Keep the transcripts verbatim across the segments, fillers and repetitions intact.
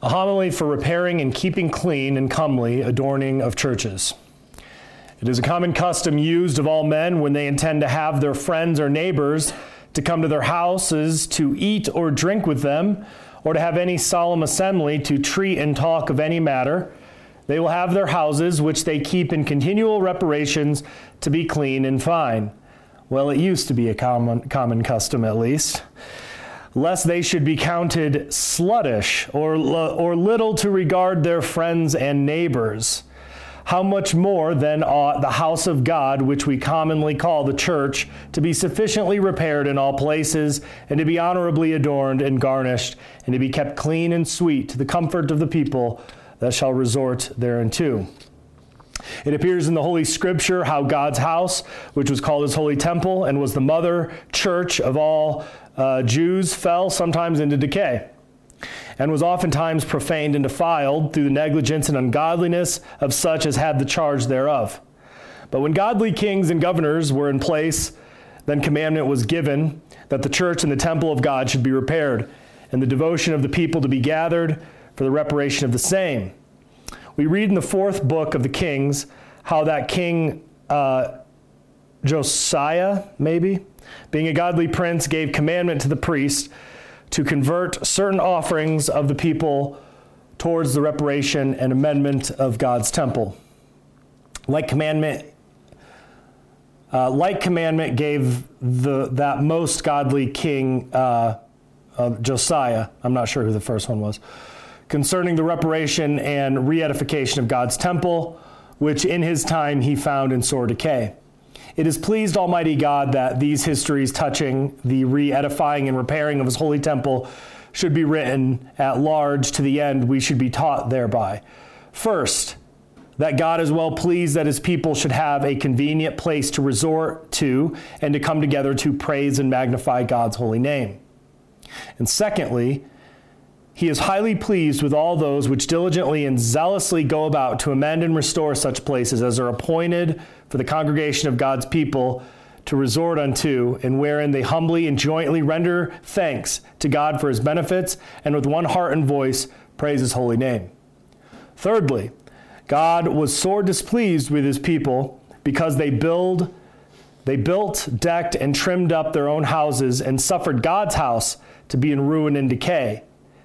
A homily for repairing and keeping clean and comely adorning of churches. It is a common custom used of all men when they intend to have their friends or neighbors to come to their houses to eat or drink with them, or to have any solemn assembly to treat and talk of any matter. They will have their houses, which they keep in continual reparations, to be clean and fine. Well, it used to be a common, common custom at least. Lest they should be counted sluttish or, or little to regard their friends and neighbors. How much more then ought the house of God, which we commonly call the church, to be sufficiently repaired in all places, and to be honorably adorned and garnished, and to be kept clean and sweet to the comfort of the people that shall resort thereunto. It appears in the Holy Scripture how God's house, which was called his holy temple and was the mother church of all uh, Jews, fell sometimes into decay, and was oftentimes profaned and defiled through the negligence and ungodliness of such as had the charge thereof. But when godly kings and governors were in place, then commandment was given that the church and the temple of God should be repaired, and the devotion of the people to be gathered for the reparation of the same. We read in the fourth book of the Kings how that king uh, Josiah, maybe, being a godly prince, gave commandment to the priest to convert certain offerings of the people towards the reparation and amendment of God's temple. Like commandment, uh, like commandment gave the that most godly king uh, uh, Josiah. I'm not sure who the first one was. Concerning the reparation and re-edification of God's temple, which in his time he found in sore decay. It has pleased Almighty God that these histories touching the re-edifying and repairing of his holy temple should be written at large, to the end we should be taught thereby. First, that God is well pleased that his people should have a convenient place to resort to and to come together to praise and magnify God's holy name. And secondly, he is highly pleased with all those which diligently and zealously go about to amend and restore such places as are appointed for the congregation of God's people to resort unto, and wherein they humbly and jointly render thanks to God for his benefits, and with one heart and voice praise his holy name. Thirdly, God was sore displeased with his people because they build, they built, decked, and trimmed up their own houses, and suffered God's house to be in ruin and decay,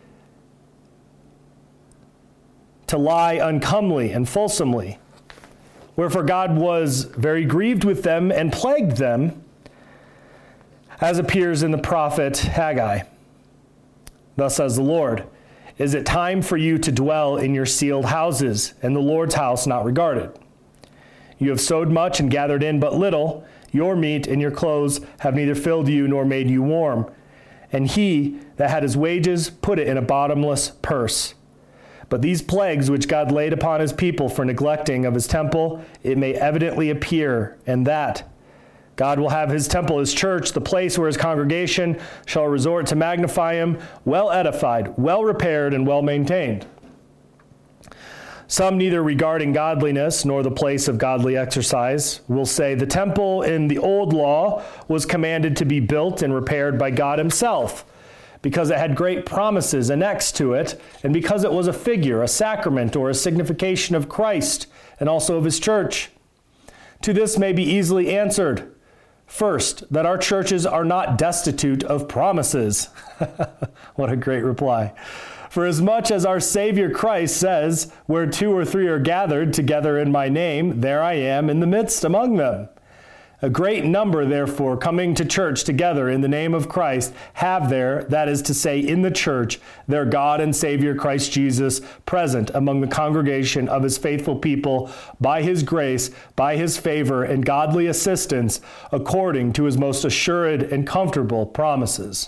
to lie uncomely and fulsomely. Wherefore God was very grieved with them and plagued them, as appears in the prophet Haggai. Thus says the Lord, is it time for you to dwell in your sealed houses, and the Lord's house not regarded? You have sowed much and gathered in but little. Your meat and your clothes have neither filled you nor made you warm. And he that had his wages put it in a bottomless purse. But these plagues which God laid upon his people for neglecting of his temple, it may evidently appear, and that God will have his temple, his church, the place where his congregation shall resort to magnify him, well edified, well repaired, and well maintained. Some, neither regarding godliness nor the place of godly exercise, will say the temple in the old law was commanded to be built and repaired by God himself, because it had great promises annexed to it, and because it was a figure, a sacrament, or a signification of Christ, and also of his church. To this may be easily answered. First, that our churches are not destitute of promises. What a great reply. For as much as our Savior Christ says, where two or three are gathered together in my name, there I am in the midst among them. A great number, therefore, coming to church together in the name of Christ, have there, that is to say, in the church, their God and Savior Christ Jesus present among the congregation of his faithful people by his grace, by his favor, and godly assistance, according to his most assured and comfortable promises.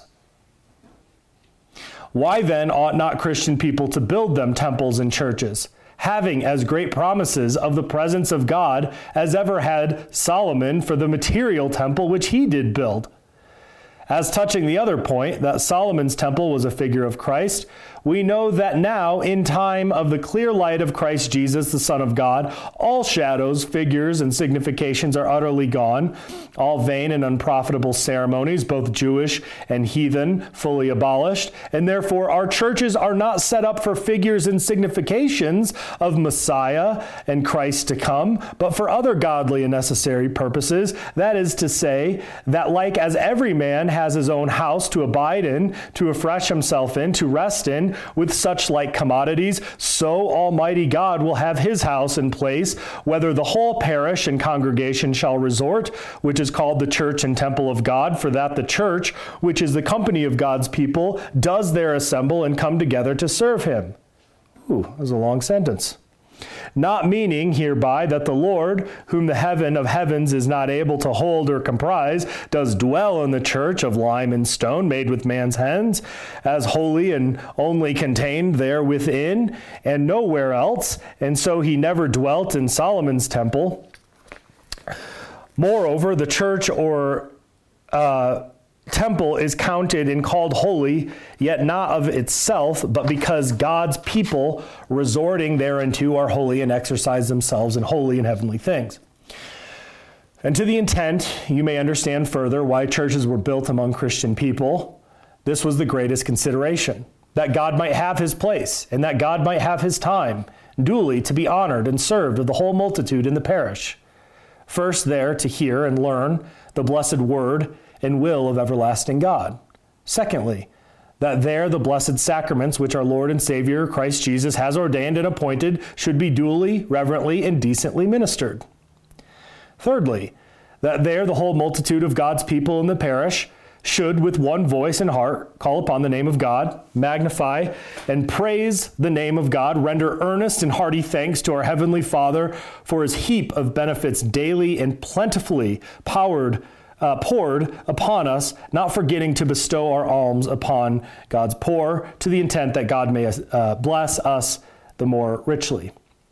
Why then ought not Christian people to build them temples and churches, having as great promises of the presence of God as ever had Solomon for the material temple which he did build? As touching the other point, that Solomon's temple was a figure of Christ, we know that now, in time of the clear light of Christ Jesus, the Son of God, all shadows, figures, and significations are utterly gone, all vain and unprofitable ceremonies, both Jewish and heathen, fully abolished, and therefore our churches are not set up for figures and significations of Messiah and Christ to come, but for other godly and necessary purposes, that is to say, that like as every man has his own house to abide in, to refresh himself in, to rest in, with such like commodities, so Almighty God will have his house in place, whether the whole parish and congregation shall resort, which is called the church and temple of God, for that the church, which is the company of God's people, does there assemble and come together to serve him. Ooh, that was a long sentence. Not meaning hereby that the Lord, whom the heaven of heavens is not able to hold or comprise, does dwell in the church of lime and stone made with man's hands, as holy and only contained there within, and nowhere else, and so he never dwelt in Solomon's temple. Moreover, the church or uh, temple is counted and called holy, yet not of itself, but because God's people resorting thereunto are holy and exercise themselves in holy and heavenly things. And to the intent you may understand further why churches were built among Christian people, this was the greatest consideration, that God might have his place, and that God might have his time, duly to be honored and served of the whole multitude in the parish. First there to hear and learn the blessed word and will of everlasting God. Secondly, that there the blessed sacraments which our Lord and Savior Christ Jesus has ordained and appointed should be duly, reverently, and decently ministered. Thirdly, that there the whole multitude of God's people in the parish should with one voice and heart call upon the name of God, magnify and praise the name of God, render earnest and hearty thanks to our Heavenly Father for his heap of benefits daily and plentifully powered Uh, poured upon us, not forgetting to bestow our alms upon God's poor, to the intent that God may uh, bless us the more richly.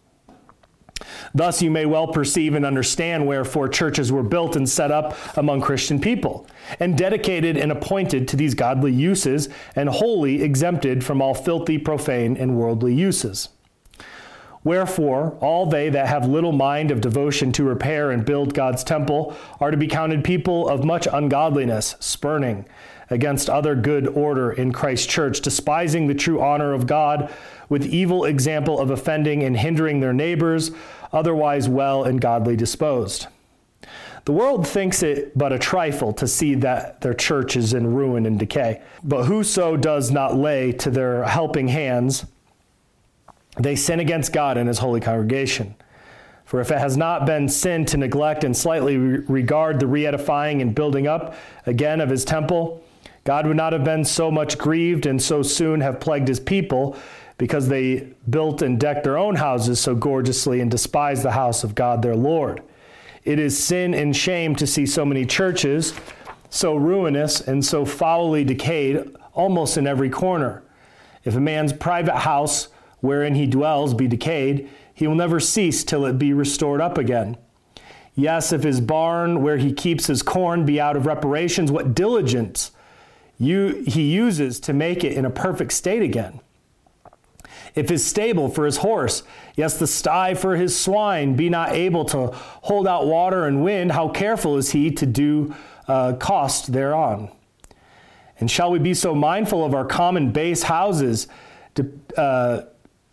Thus you may well perceive and understand wherefore churches were built and set up among Christian people, and dedicated and appointed to these godly uses, and wholly exempted from all filthy, profane, and worldly uses. Wherefore, all they that have little mind of devotion to repair and build God's temple are to be counted people of much ungodliness, spurning against other good order in Christ's church, despising the true honor of God, with evil example of offending and hindering their neighbors, otherwise well and godly disposed. The world thinks it but a trifle to see that their church is in ruin and decay. But whoso does not lay to their helping hands, they sin against God and his holy congregation. For if it has not been sin to neglect and slightly re- regard the re-edifying and building up again of his temple, God would not have been so much grieved and so soon have plagued his people, because they built and decked their own houses so gorgeously and despised the house of God their Lord. It is sin and shame to see so many churches so ruinous and so foully decayed almost in every corner. If a man's private house wherein he dwells be decayed, he will never cease till it be restored up again. Yes, if his barn where he keeps his corn be out of reparations, what diligence you, he uses to make it in a perfect state again. If his stable for his horse, yes, the sty for his swine, be not able to hold out water and wind, how careful is he to do uh, cost thereon? And shall we be so mindful of our common base houses, de- uh,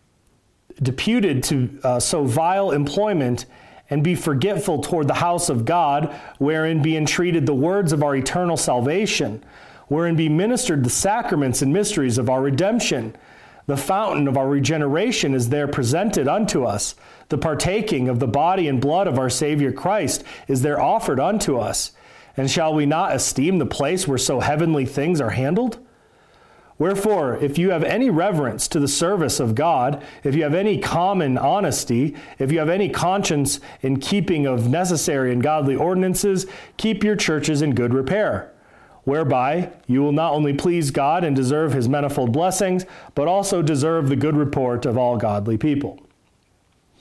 deputed to uh, so vile employment, and be forgetful toward the house of God, wherein be entreated the words of our eternal salvation, wherein be ministered the sacraments and mysteries of our redemption? The fountain of our regeneration is there presented unto us. The partaking of the body and blood of our Savior Christ is there offered unto us. And shall we not esteem the place where so heavenly things are handled? Wherefore, if you have any reverence to the service of God, if you have any common honesty, if you have any conscience in keeping of necessary and godly ordinances, keep your churches in good repair, whereby you will not only please God and deserve his manifold blessings, but also deserve the good report of all godly people.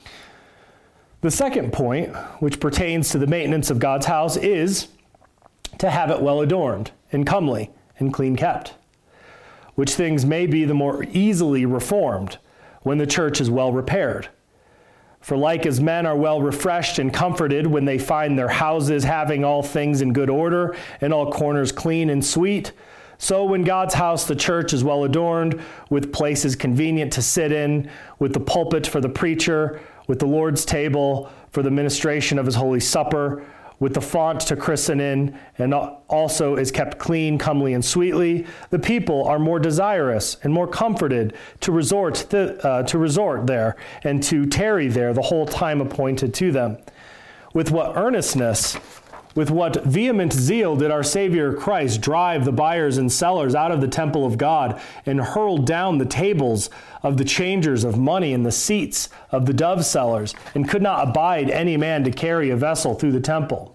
The second point, which pertains to the maintenance of God's house, is to have it well adorned and comely and clean kept, which things may be the more easily reformed when the church is well repaired. For like as men are well refreshed and comforted when they find their houses having all things in good order and all corners clean and sweet, so when God's house, the church, is well adorned, with places convenient to sit in, with the pulpit for the preacher, with the Lord's table for the ministration of his holy supper, with the font to christen in, and also is kept clean, comely, and sweetly, the people are more desirous and more comforted to resort th- uh, to resort there and to tarry there the whole time appointed to them. With what earnestness, with what vehement zeal did our Savior Christ drive the buyers and sellers out of the temple of God and hurl down the tables of the changers of money and the seats of the dove sellers, and could not abide any man to carry a vessel through the temple.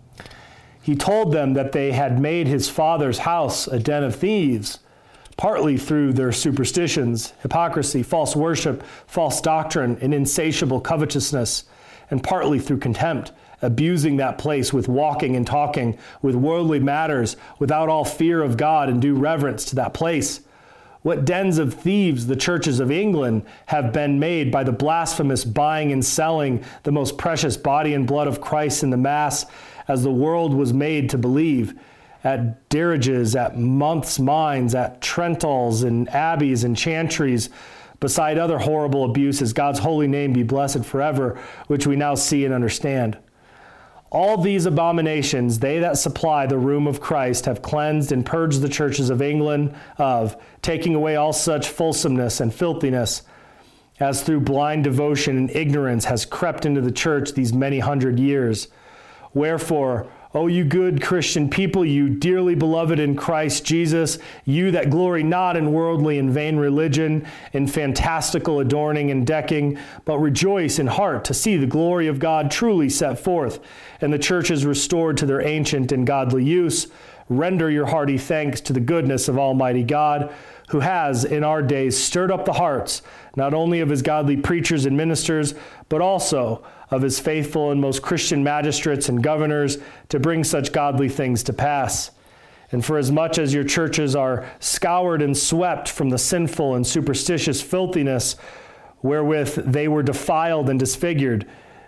He told them that they had made his Father's house a den of thieves, partly through their superstitions, hypocrisy, false worship, false doctrine, and insatiable covetousness, and partly through contempt, abusing that place with walking and talking, with worldly matters, without all fear of God and due reverence to that place. What dens of thieves the churches of England have been made by the blasphemous buying and selling the most precious body and blood of Christ in the Mass, as the world was made to believe, at dirages, at months' mines, at trentals and abbeys and chantries, beside other horrible abuses, God's holy name be blessed forever, which we now see and understand. All these abominations, they that supply the room of Christ, have cleansed and purged the churches of England of, taking away all such fulsomeness and filthiness, as through blind devotion and ignorance has crept into the church these many hundred years. Wherefore, O you good Christian people, you dearly beloved in Christ Jesus, you that glory not in worldly and vain religion, in fantastical adorning and decking, but rejoice in heart to see the glory of God truly set forth, and the churches restored to their ancient and godly use, render your hearty thanks to the goodness of Almighty God, who has in our days stirred up the hearts, not only of his godly preachers and ministers, but also of his faithful and most Christian magistrates and governors, to bring such godly things to pass. And for as much as your churches are scoured and swept from the sinful and superstitious filthiness wherewith they were defiled and disfigured,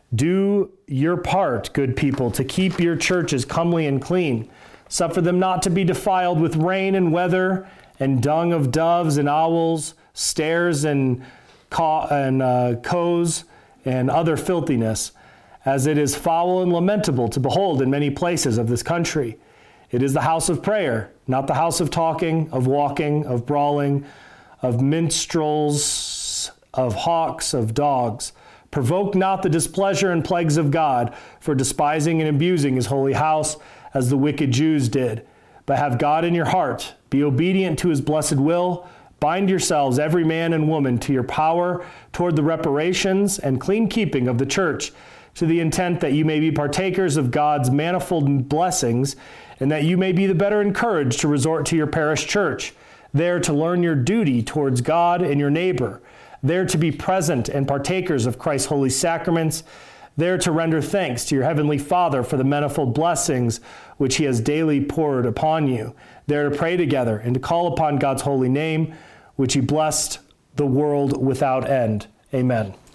do your part, good people, to keep your churches comely and clean. Suffer them not to be defiled with rain and weather, and dung of doves and owls, stairs and, caw- and uh, coes, and other filthiness, as it is foul and lamentable to behold in many places of this country. It is the house of prayer, not the house of talking, of walking, of brawling, of minstrels, of hawks, of dogs. Provoke not the displeasure and plagues of God for despising and abusing his holy house, as the wicked Jews did. But have God in your heart, be obedient to his blessed will, bind yourselves, every man and woman, to your power toward the reparations and clean keeping of the church, to the intent that you may be partakers of God's manifold blessings, and that you may be the better encouraged to resort to your parish church, there to learn your duty towards God and your neighbor, there to be present and partakers of Christ's holy sacraments, there to render thanks to your heavenly Father for the manifold blessings which he has daily poured upon you, there to pray together and to call upon God's holy name, which he blessed the world without end. Amen.